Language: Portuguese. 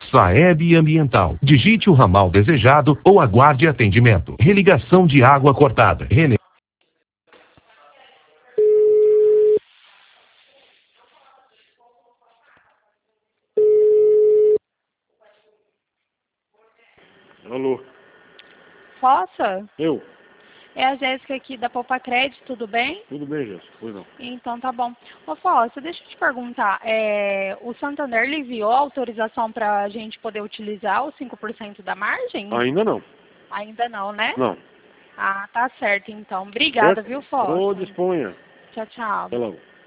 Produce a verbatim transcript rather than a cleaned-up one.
Saeb Ambiental. Digite o ramal desejado ou aguarde atendimento. Religação de água cortada. Rene... Alô? Possa? Eu? É a Jéssica aqui da Poupa Crédito, tudo bem? Tudo bem, Jéssica? Pois não. Então tá bom. Ô Fossa, deixa eu te perguntar, é, o Santander lhe enviou a autorização para a gente poder utilizar os cinco por cento da margem? Ainda não. Ainda não, né? Não. Ah, tá certo então. Obrigada, Certo? viu, Fossa? Ô, disponha. Tchau, tchau. Até logo.